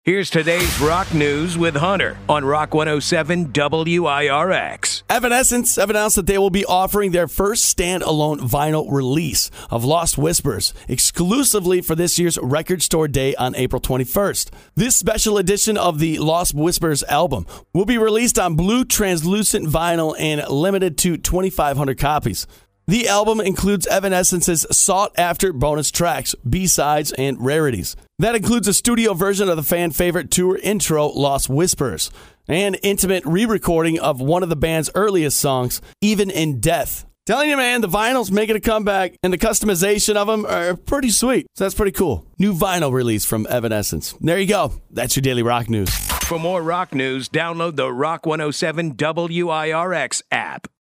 Here's today's rock news with Hunter on Rock 107 WIRX. Evanescence have announced that they will be offering their first standalone vinyl release of Lost Whispers exclusively for this year's Record Store Day on April 21st. This special edition of the Lost Whispers album will be released on blue translucent vinyl and limited to 2,500 copies. The album includes Evanescence's sought-after bonus tracks, B-sides, and rarities. That includes a studio version of the fan-favorite tour intro, Lost Whispers, and intimate re-recording of one of the band's earliest songs, Even in Death. Telling you, man, the vinyl's making a comeback, and the customization of them are pretty sweet. So that's pretty cool. New vinyl release from Evanescence. There you go. That's your Daily Rock News. For more rock news, download the Rock 107 WIRX app.